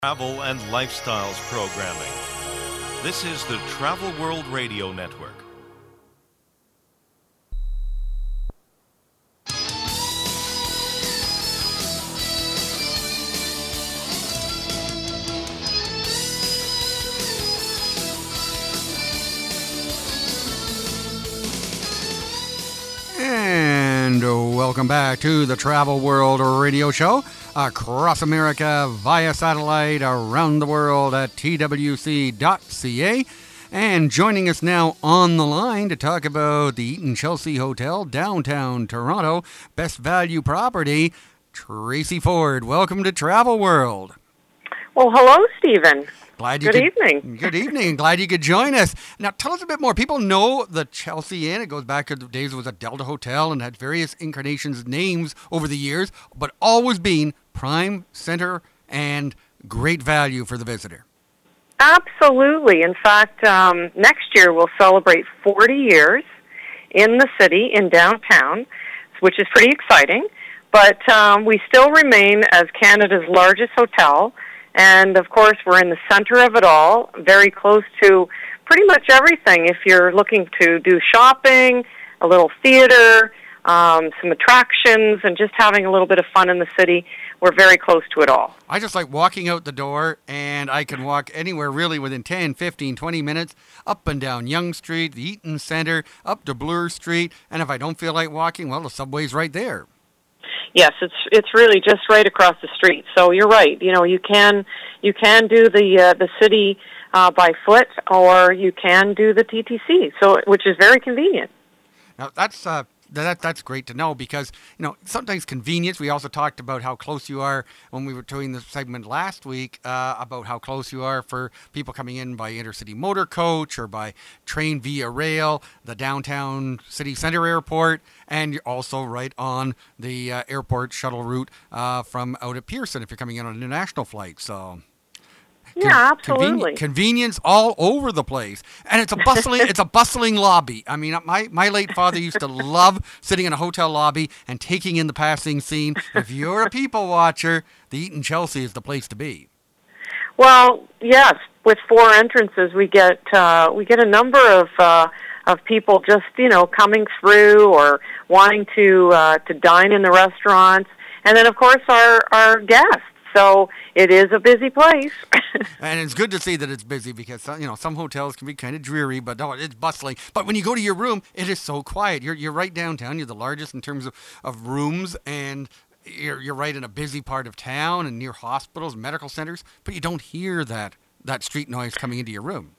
Travel and lifestyles programming. This is the Travel World Radio Network. And welcome back to the Travel World Radio Show. Across America, via satellite, around the world at twc.ca. And joining us now on the line to talk about the Eaton Chelsea Hotel, downtown Toronto, best value property, Tracy Ford. Welcome to Travel World. Well, hello, Stephen. Good evening. Good evening. Glad you could join us. Now, tell us a bit more. People know the Chelsea Inn. It goes back to the days it was a Delta Hotel and had various incarnations, names over the years, but always been prime center and great value for the visitor. Absolutely. In fact, next year we'll celebrate 40 years in the city, in downtown, which is pretty exciting. But we still remain as Canada's largest hotel. And, of course, we're in the center of it all, very close to pretty much everything. If you're looking to do shopping, a little theater, some attractions, and just having a little bit of fun in the city, we're very close to it all. I just like walking out the door, and I can walk anywhere really within 10, 15, 20 minutes, up and down Yonge Street, the Eaton Centre, up to Bloor Street, and if I don't feel like walking, well, the subway's right there. Yes, it's really just right across the street. So you're right. You know, you can do the city by foot, or you can do the TTC. So which is very convenient. Now that's great to know because, you know, sometimes convenience. We also talked about how close you are when we were doing the segment last week about how close you are for people coming in by intercity motor coach or by train via rail, the downtown city center airport, and you're also right on the airport shuttle route from out at Pearson if you're coming in on an international flight. So. Yeah, absolutely. Convenience all over the place, and it's a bustling lobby. I mean, my late father used to love sitting in a hotel lobby and taking in the passing scene. If you're a people watcher, the Eaton Chelsea is the place to be. Well, yes, with 4 entrances, we get a number of people just coming through or wanting to dine in the restaurants, and then of course our guests. So it is a busy place. And it's good to see that it's busy because, some hotels can be kind of dreary, but no, it's bustling. But when you go to your room, it is so quiet. You're right downtown. You're the largest in terms of rooms, and you're right in a busy part of town and near hospitals, medical centers, but you don't hear that street noise coming into your room.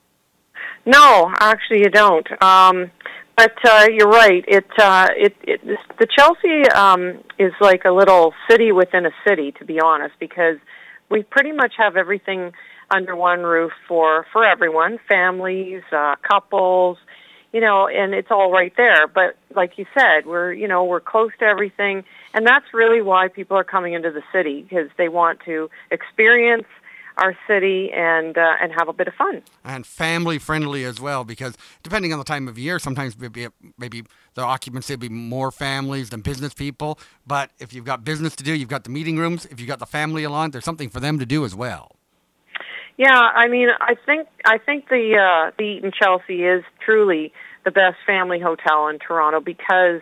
No, actually you don't. But you're right. The Chelsea is like a little city within a city, to be honest, because we pretty much have everything under one roof for everyone, families, couples, and it's all right there. But like you said, we're close to everything, and that's really why people are coming into the city, because they want to experience our city and have a bit of fun. And family friendly as well, because depending on the time of year, sometimes maybe the occupancy will be more families than business people. But if you've got business to do, you've got the meeting rooms. If you've got the family along, there's something for them to do as well. Yeah, I mean, I think the Eaton Chelsea is truly the best family hotel in Toronto because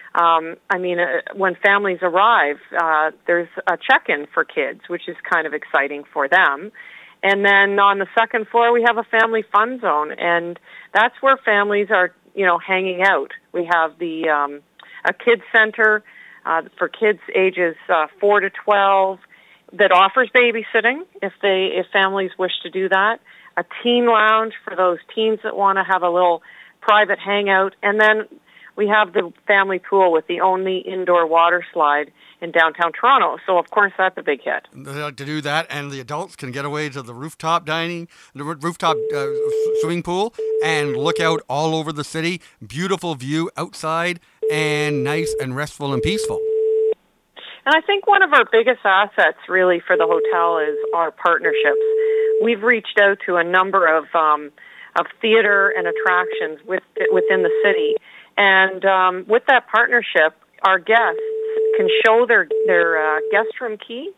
when families arrive, there's a check-in for kids, which is kind of exciting for them. And then on the second floor, we have a family fun zone, and that's where families are, hanging out. We have a kids center for kids ages 4 to 12 that offers babysitting if families wish to do that. A teen lounge for those teens that want to have a little private hangout, and then we have the family pool with the only indoor water slide in downtown Toronto. So, of course, that's a big hit. They like to do that, and the adults can get away to the rooftop dining, the rooftop swimming pool, and look out all over the city. Beautiful view outside, and nice and restful and peaceful. And I think one of our biggest assets, really, for the hotel is our partnerships. We've reached out to a number of theater and attractions within the city. And with that partnership, our guests can show their guest room key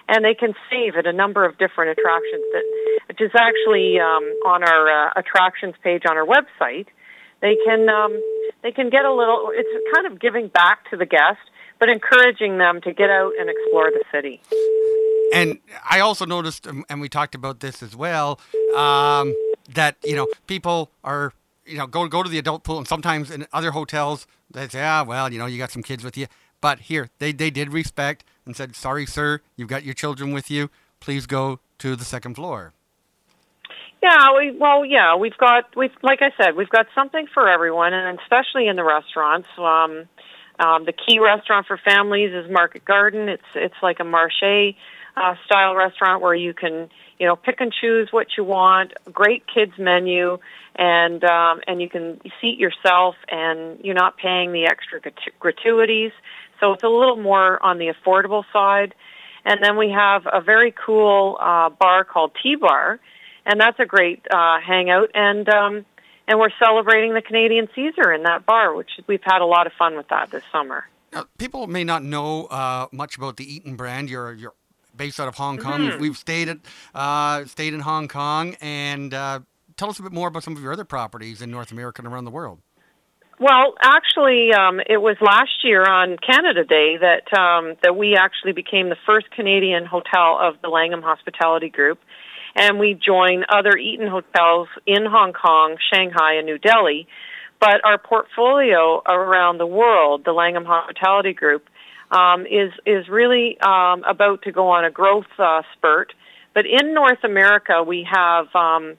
and they can save at a number of different attractions, which is actually on our attractions page on our website. They can get a little. It's kind of giving back to the guest, but encouraging them to get out and explore the city. And I also noticed, and we talked about this as well, that people are go to the adult pool, and sometimes in other hotels they say, well, you got some kids with you, but here they did respect and said, sorry, sir, you've got your children with you. Please go to the second floor. Yeah, we've got something for everyone, and especially in the restaurants. The key restaurant for families is Market Garden. It's like a marché style restaurant where you can pick and choose what you want. A great kids menu, and you can seat yourself, and you're not paying the extra gratuities. So it's a little more on the affordable side. And then we have a very cool bar called T-Bar. And that's a great hangout, and we're celebrating the Canadian Caesar in that bar, which we've had a lot of fun with that this summer. Now, people may not know much about the Eaton brand. You're based out of Hong Kong. Mm-hmm. We've stayed in Hong Kong, and tell us a bit more about some of your other properties in North America and around the world. Well, actually, it was last year on Canada Day that we actually became the first Canadian hotel of the Langham Hospitality Group. And we join other Eaton hotels in Hong Kong, Shanghai, and New Delhi. But our portfolio around the world, the Langham Hospitality Group, is really about to go on a growth spurt. But in North America, we have 4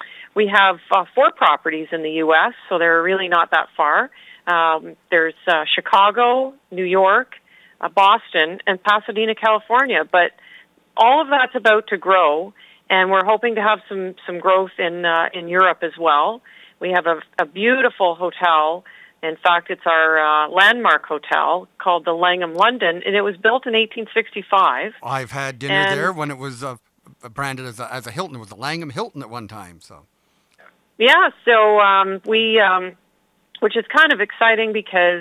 properties in the U.S., so they're really not that far. There's Chicago, New York, Boston, and Pasadena, California. But all of that's about to grow. And we're hoping to have some growth in Europe as well. We have a beautiful hotel. In fact, it's our landmark hotel called the Langham London, and it was built in 1865. I've had dinner there when it was branded as a Hilton. It was the Langham Hilton at one time. So, yeah. So which is kind of exciting because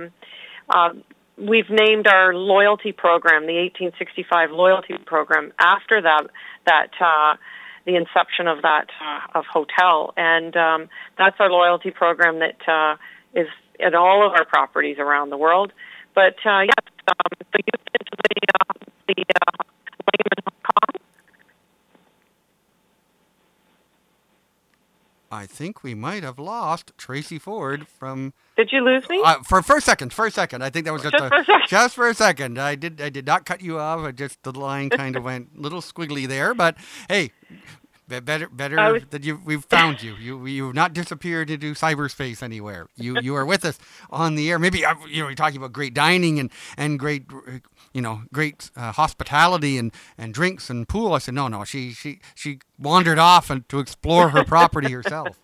we've named our loyalty program the 1865 loyalty program after that the inception of that of hotel, and that's our loyalty program that is at all of our properties around the world. But yes, so you've been to the Langham in Hong Kong? I think we might have lost Tracy Ford from. Did you lose me? For a second. I think that was just for a second. I did not cut you off. The line kind of went a little squiggly there. But hey, better that we've found you. You've not disappeared into cyberspace anywhere. You are with us on the air. Maybe you're talking about great dining and great great hospitality and drinks and pool. I said no. She wandered off to explore her property herself.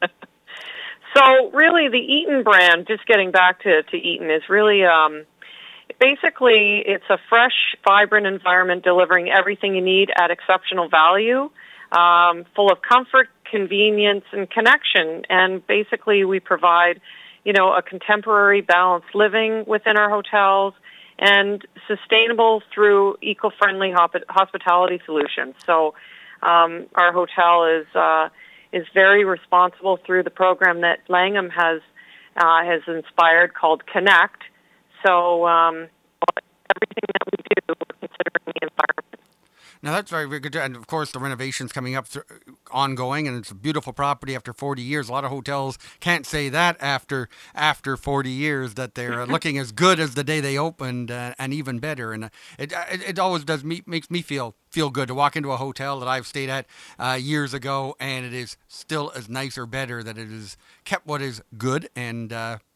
So really, the Eaton brand, just getting back to Eaton, is really basically it's a fresh, vibrant environment delivering everything you need at exceptional value, full of comfort, convenience, and connection. And basically, we provide, a contemporary, balanced living within our hotels and sustainable through eco-friendly hospitality solutions. So our hotel is very responsible through the program that Langham has inspired called Connect. So everything that we do, we're considering the environment. Now that's very good, and of course the renovations coming up ongoing, and it's a beautiful property after 40 years. A lot of hotels can't say that after 40 years that they're looking as good as the day they opened, and even better. And it always makes me feel good to walk into a hotel that I've stayed at years ago, and it is still as nice or better, that it has kept what is good and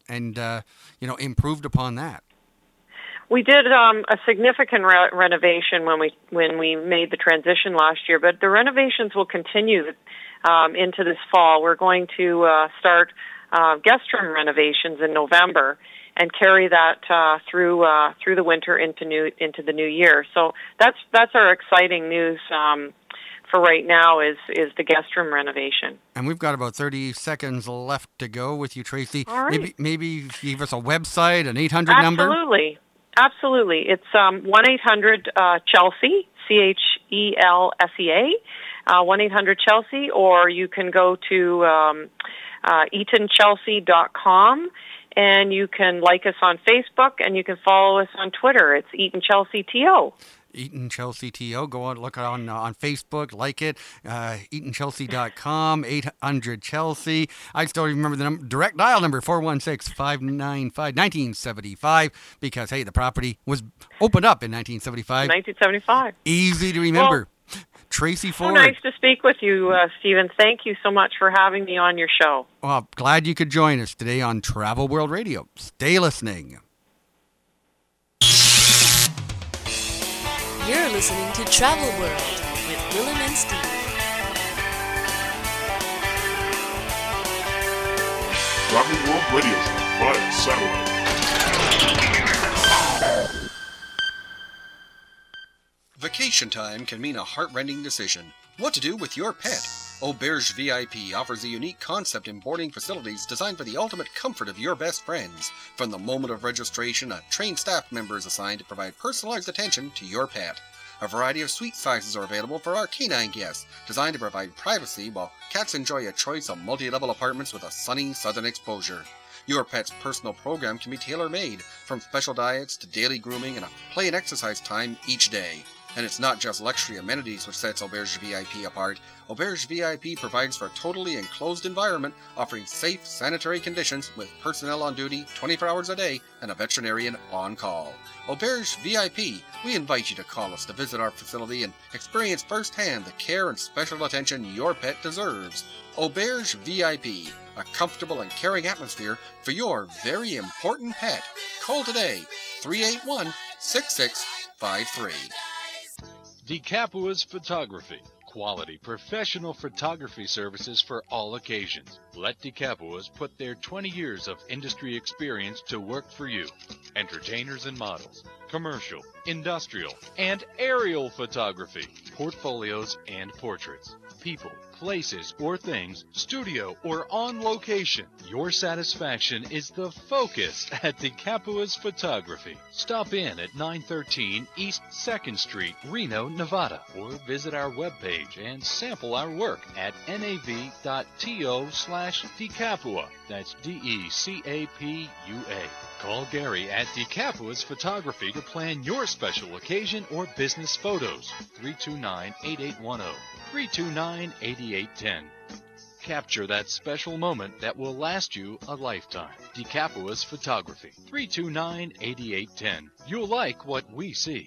improved upon that. We did a significant renovation when we made the transition last year, but the renovations will continue into this fall. We're going to start guest room renovations in November and carry that through the winter into the new year. So that's our exciting news for right now is the guest room renovation. And we've got about 30 seconds left to go with you, Tracy. All right. Maybe give us a website, an 800 number. Absolutely. Absolutely. It's 1-800-CHELSEA, CHELSEA, 1-800-CHELSEA, or you can go to EatonChelsea.com, and you can like us on Facebook, and you can follow us on Twitter. It's Eaton Chelsea TO. Eaton Chelsea TO. Go on, look on Facebook, like it. EatonChelsea.com, 800-CHELSEA. I still remember the direct dial number, 416-595-1975, because, hey, the property was opened up in 1975. 1975. Easy to remember. Well, Tracy Ford. So nice to speak with you, Stephen. Thank you so much for having me on your show. Well, glad you could join us today on Travel World Radio. Stay listening. You're listening to Travel World with Willem and Steve. Travel World Radio via satellite. Vacation time can mean a heart-rending decision. What to do with your pet? Auberge VIP offers a unique concept in boarding facilities designed for the ultimate comfort of your best friends. From the moment of registration, a trained staff member is assigned to provide personalized attention to your pet. A variety of suite sizes are available for our canine guests, designed to provide privacy while cats enjoy a choice of multi-level apartments with a sunny southern exposure. Your pet's personal program can be tailor-made, from special diets to daily grooming and a play and exercise time each day. And it's not just luxury amenities which sets Auberge VIP apart. Auberge VIP provides for a totally enclosed environment, offering safe, sanitary conditions with personnel on duty 24 hours a day and a veterinarian on call. Auberge VIP, we invite you to call us to visit our facility and experience firsthand the care and special attention your pet deserves. Auberge VIP, a comfortable and caring atmosphere for your very important pet. Call today, 381-6653. DeCapua's Photography. Quality professional photography services for all occasions. Let DeCapua's put their 20 years of industry experience to work for you. Entertainers and models, commercial, industrial, and aerial photography, portfolios and portraits, people, places, or things, studio or on location. Your satisfaction is the focus at DeCapua's Photography. Stop in at 913 East 2nd Street, Reno, Nevada, or visit our webpage and sample our work at nav.to/DeCapua. That's DECAPUA. Call Gary at DeCapua's Photography to plan your special occasion or business photos. 329-8810. 329-8810. Capture that special moment that will last you a lifetime. DeCapua's Photography. 329-8810. You'll like what we see.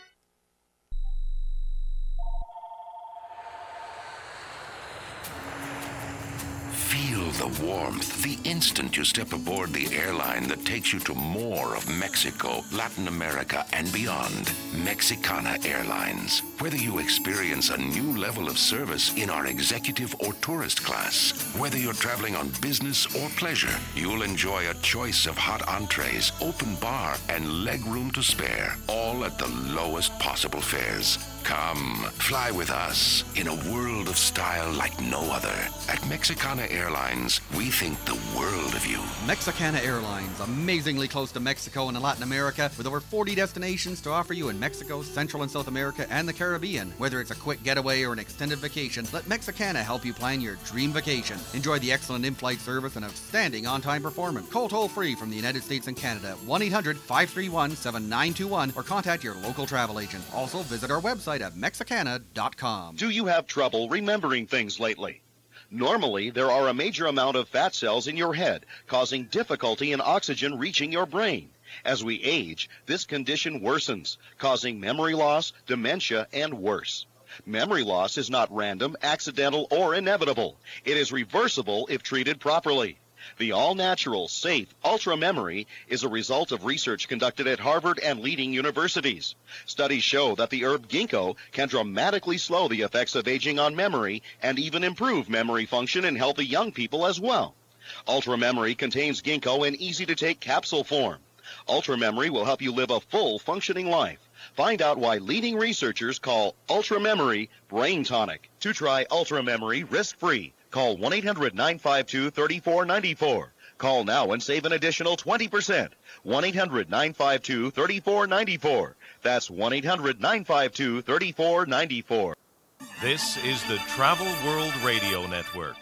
Feel the warmth the instant you step aboard the airline that takes you to more of Mexico, Latin America, and beyond. Mexicana Airlines. Whether you experience a new level of service in our executive or tourist class, whether you're traveling on business or pleasure, you'll enjoy a choice of hot entrees, open bar, and leg room to spare, all at the lowest possible fares. Come, fly with us in a world of style like no other. At Mexicana Airlines, we think the world of you. Mexicana Airlines, amazingly close to Mexico and Latin America, with over 40 destinations to offer you in Mexico, Central and South America, and the Caribbean. Whether it's a quick getaway or an extended vacation, let Mexicana help you plan your dream vacation. Enjoy the excellent in-flight service and outstanding on-time performance. Call toll-free from the United States and Canada, 1-800-531-7921, or contact your local travel agent. Also, visit our website at Mexicana.com. Do you have trouble remembering things lately? Normally, there are a major amount of fat cells in your head, causing difficulty in oxygen reaching your brain. As we age, this condition worsens, causing memory loss, dementia, and worse. Memory loss is not random, accidental, or inevitable. It is reversible if treated properly. The all-natural, safe Ultra Memory is a result of research conducted at Harvard and leading universities. Studies show that the herb ginkgo can dramatically slow the effects of aging on memory and even improve memory function in healthy young people as well. Ultra Memory contains ginkgo in easy-to-take capsule form. Ultra Memory will help you live a full, functioning life. Find out why leading researchers call Ultra Memory Brain Tonic. To try Ultra Memory risk-free, call 1-800-952-3494. Call now and save an additional 20%. 1-800-952-3494. That's 1-800-952-3494. This is the Travel World Radio Network.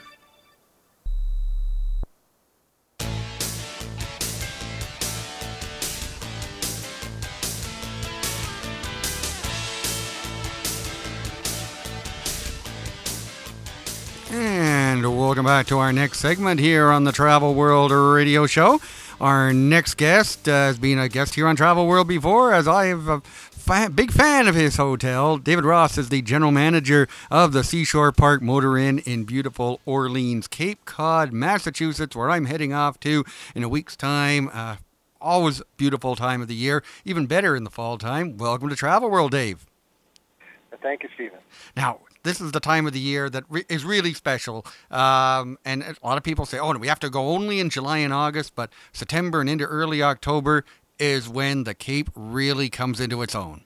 And welcome back to our next segment here on the Travel World Radio Show. Our next guest has been a guest here on Travel World before, as I have a big fan of his hotel. David Ross is the general manager of the Seashore Park Motor Inn in beautiful Orleans, Cape Cod, Massachusetts, where I'm heading off to in a week's time. Always beautiful time of the year, even better in the fall time. Welcome to Travel World, Dave. Thank you, Stephen. Now, this is the time of the year that is really special. And a lot of people say, oh, no, we have to go only in July and August, but September and into early October is when the Cape really comes into its own.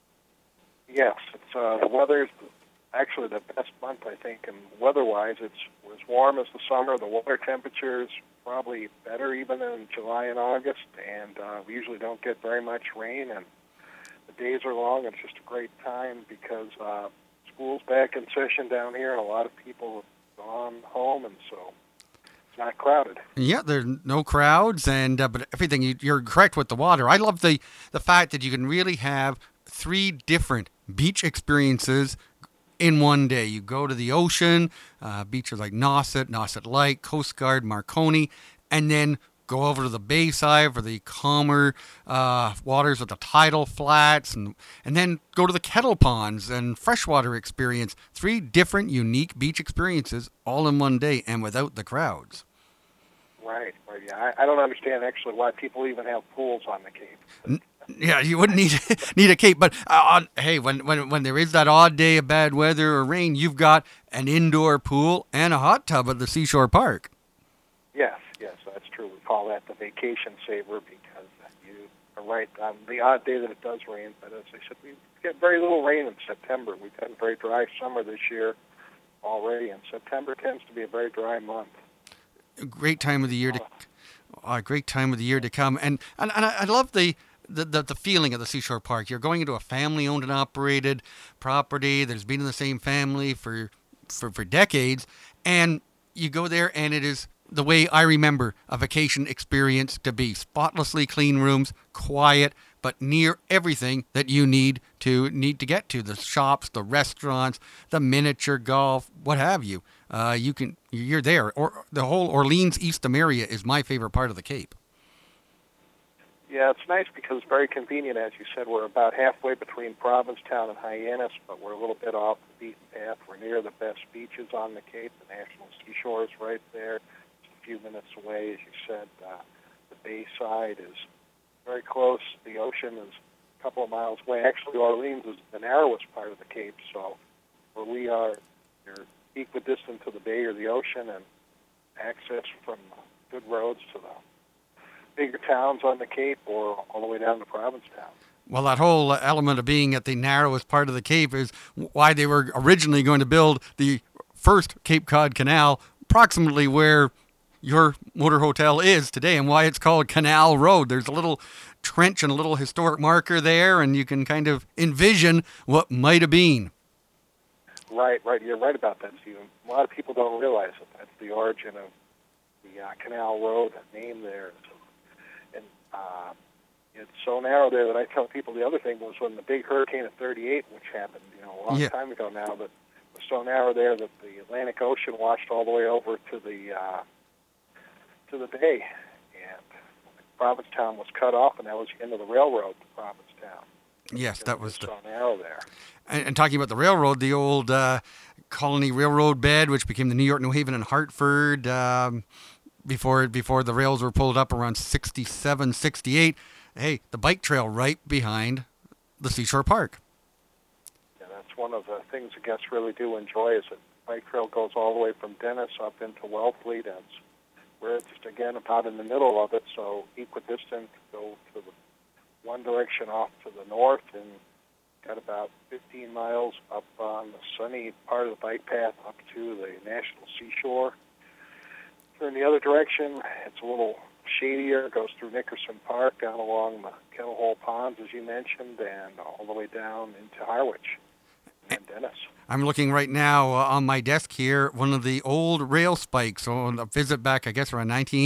Yes, it's the weather's actually the best month, I think, and weather-wise, it's as warm as the summer. The water temperature is probably better even than July and August, and we usually don't get very much rain, and the days are long. It's just a great time because school's back in session down here, and a lot of people have gone home, and so it's not crowded. Yeah, there's no crowds, and but everything, you're correct with the water. I love the fact that you can really have 3 different beach experiences in one day. You go to the ocean, beaches like Nauset Light, Coast Guard, Marconi, and then go over to the Bayside for the calmer waters of the tidal flats, and then go to the kettle ponds and freshwater experience. 3 different unique beach experiences all in one day and without the crowds. Right. Yeah, I don't understand actually why people even have pools on the Cape. Yeah, you wouldn't need a cape, but hey, when there is that odd day of bad weather or rain, you've got an indoor pool and a hot tub at the Seashore Park. Yes, that's true. We call that the vacation saver because you are right on the odd day that it does rain. But as I said, we get very little rain in September. We've had a very dry summer this year already, and September tends to be a very dry month. Great time of the year to come, and I love the feeling of the Seashore Park. You're going into a family-owned and operated property that has been in the same family for decades, and you go there, and it is the way I remember a vacation experience to be. Spotlessly clean rooms, quiet, but near everything that you need to get to. The shops, the restaurants, the miniature golf, what have you. You're there. Or the whole Orleans Eastham area is my favorite part of the Cape. Yeah, it's nice because it's very convenient. As you said, we're about halfway between Provincetown and Hyannis, but we're a little bit off the beaten path. We're near the best beaches on the Cape. The National Seashore is right there. It's a few minutes away, as you said. The Bayside is very close. The ocean is a couple of miles away. Actually, Orleans is the narrowest part of the Cape, so where we are, you're equidistant to the bay or the ocean, and access from good roads to the bigger towns on the Cape or all the way down to Provincetown. Well, that whole element of being at the narrowest part of the Cape is why they were originally going to build the first Cape Cod Canal approximately where your motor hotel is today, and why it's called Canal Road. There's a little trench and a little historic marker there, and you can kind of envision what might have been. Right. You're right about that, Stephen. A lot of people don't realize that that's the origin of the Canal Road, that name there. And it's so narrow there that I tell people the other thing was when the big hurricane of '38, which happened a long time ago now, but it was so narrow there that the Atlantic Ocean washed all the way over to the bay, and Provincetown was cut off, and that was the end of the railroad to Provincetown. Yes, that was so narrow there. And talking about the railroad, the old Colony Railroad bed, which became the New York, New Haven, and Hartford, before the rails were pulled up around 67, 68. Hey, the bike trail right behind the Seashore Park. Yeah, that's one of the things the guests really do enjoy is that the bike trail goes all the way from Dennis up into Wellfleet, and we're just, again, about in the middle of it, so equidistant, go to the one direction off to the north, and got about 15 miles up on the sunny part of the bike path up to the National Seashore. turn the other direction, it's a little shadier. It goes through Nickerson Park, down along the Kettle Hole Ponds, as you mentioned, and all the way down into Harwich and Dennis. I'm looking right now on my desk here, one of the old rail spikes. So on a visit back, I guess, around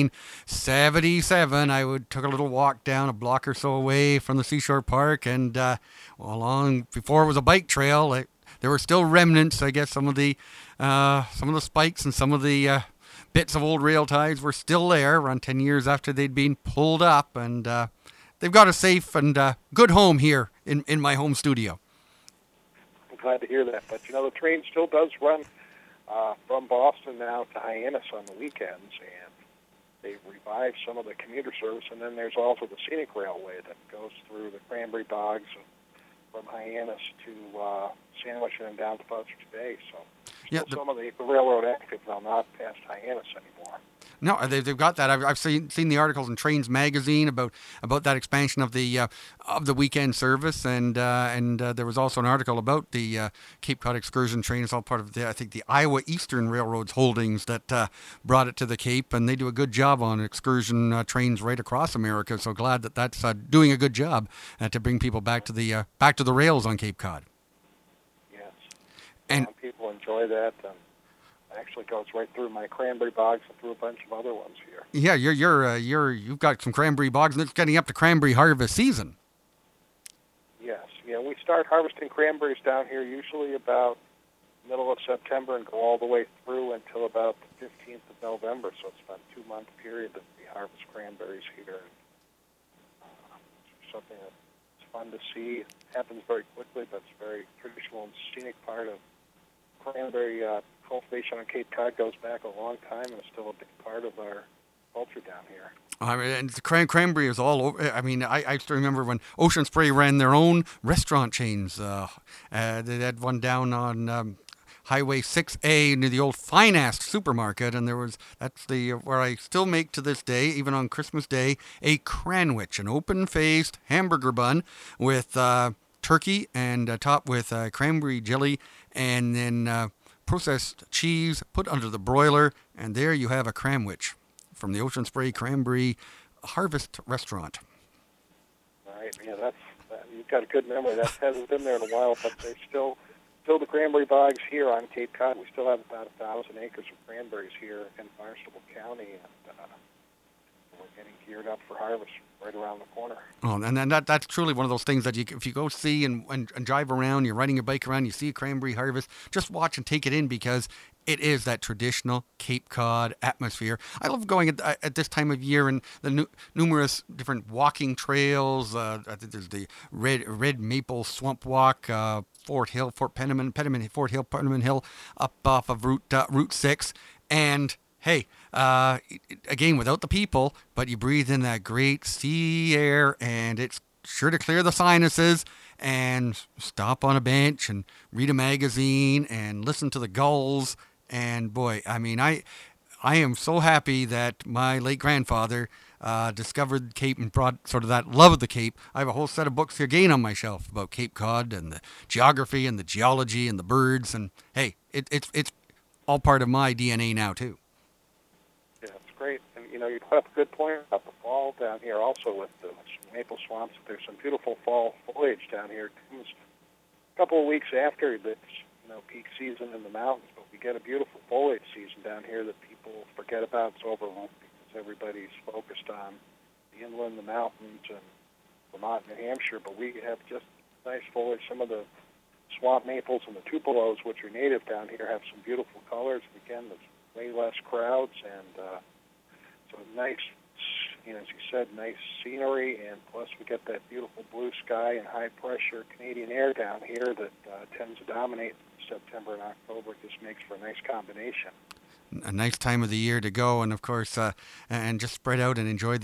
1977, took a little walk down a block or so away from the Seashore Park, and along before it was a bike trail, there were still remnants. I guess some of the spikes and some of the bits of old rail ties were still there around 10 years after they'd been pulled up, and they've got a safe and good home here in my home studio. Glad to hear that. But, the train still does run from Boston now to Hyannis on the weekends, and they've revived some of the commuter service, and then there's also the scenic railway that goes through the Cranberry Bogs from Hyannis to Sandwich and then down to Buzzards Bay. So some of the railroad active now not past Hyannis anymore. No, they've got that. I've seen the articles in Trains Magazine about that expansion of the weekend service, and there was also an article about the Cape Cod excursion train. It's all part of the Iowa Eastern Railroad's holdings that brought it to the Cape, and they do a good job on excursion trains right across America. So glad that's doing a good job to bring people back to the rails on Cape Cod. Yes, and people enjoy that. Actually goes right through my Cranberry Bogs and through a bunch of other ones here. Yeah, you've got some cranberry bogs, and it's getting up to cranberry harvest season. Yes, we start harvesting cranberries down here usually about middle of September and go all the way through until about the 15th of November. So it's about a 2-month period that we harvest cranberries here. It's something that's fun to see. It happens very quickly, but it's a very traditional and scenic part of cranberry cultivation on Cape Cod. Goes back a long time and is still a big part of our culture down here. And the cranberry is all over. I mean, I still remember when Ocean Spray ran their own restaurant chains. They had one down on Highway 6A near the old Finast supermarket, and that's where I still make to this day, even on Christmas Day, a cranwich, an open-faced hamburger bun with turkey and topped with cranberry jelly, and then processed cheese put under the broiler, and there you have a cranwich from the Ocean Spray Cranberry Harvest Restaurant. All right, you've got a good memory. That hasn't been there in a while, but there's still the cranberry bogs here on Cape Cod. We still have about 1,000 acres of cranberries here in Barnstable County, and we're getting geared up for harvest right around the corner. Oh, and then that's truly one of those things that if you go see and drive around, you're riding your bike around, you see a cranberry harvest, just watch and take it in, because it is that traditional Cape Cod atmosphere. I love going at this time of year and the numerous different walking trails. I think there's the Red Maple Swamp Walk, Fort Hill, Fort Penniman Hill, up off of Route 6, and hey, again, without the people, but you breathe in that great sea air, and it's sure to clear the sinuses, and stop on a bench and read a magazine and listen to the gulls. And boy, I mean, I am so happy that my late grandfather discovered Cape and brought sort of that love of the Cape. I have a whole set of books here again on my shelf about Cape Cod and the geography and the geology and the birds. And hey, it's all part of my DNA now too. Yeah, it's great. And you have a good point about the fall down here also with the maple swamps. There's some beautiful fall foliage down here. It was a couple of weeks after this, peak season in the mountains, but we get a beautiful foliage season down here that people forget about. It's overlooked because everybody's focused on the inland, the mountains, and Vermont, New Hampshire, but we have just nice foliage. Some of the swamp maples and the tupelos, which are native down here, have some beautiful colors. Again, there's way less crowds, and so nice, as you said, nice scenery, and plus we get that beautiful blue sky and high-pressure Canadian air down here that tends to dominate September and October. It just makes for a nice combination. A nice time of the year to go, and of course, and just spread out and enjoy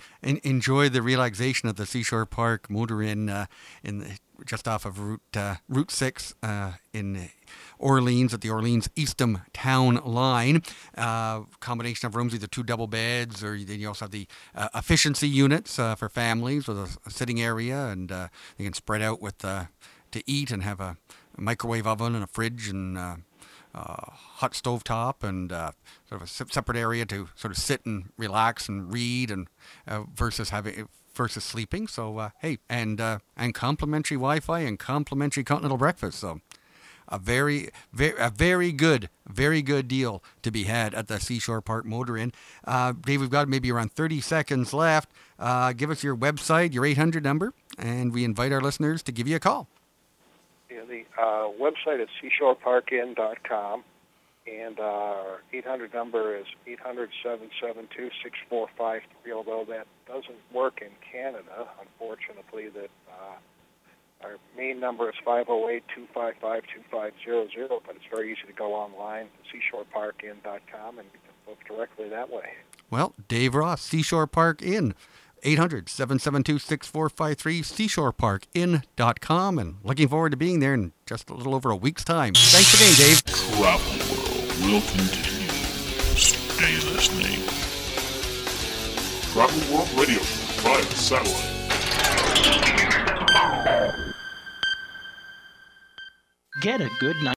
the relaxation of the Seashore Park Motor Inn just off of Route 6 in Orleans at the Orleans Eastham Town Line. Combination of rooms, either 2 double beds, or then you also have the efficiency units for families with a sitting area, and you can spread out with to eat and have a microwave oven and a fridge and hot stove top and sort of a separate area to sort of sit and relax and read, and versus sleeping. So and complimentary Wi-Fi and complimentary continental breakfast. So a very good deal to be had at the Seashore Park Motor Inn. Dave, we've got maybe around 30 seconds left. Give us your website, your 800 number, and we invite our listeners to give you a call. Yeah, the website is seashoreparkinn.com, and our 800 number is 800-772-6453, although that doesn't work in Canada, unfortunately. That our main number is 508-255-2500, but it's very easy to go online to seashoreparkinn.com, and you can book directly that way. Well, Dave Ross, Seashore Park Inn, 800-772-6453, seashoreparkinn.com, and looking forward to being there in just a little over a week's time. Thanks again, Dave. Travel World will continue. Stay listening. Travel World Radio via satellite. Get a good night.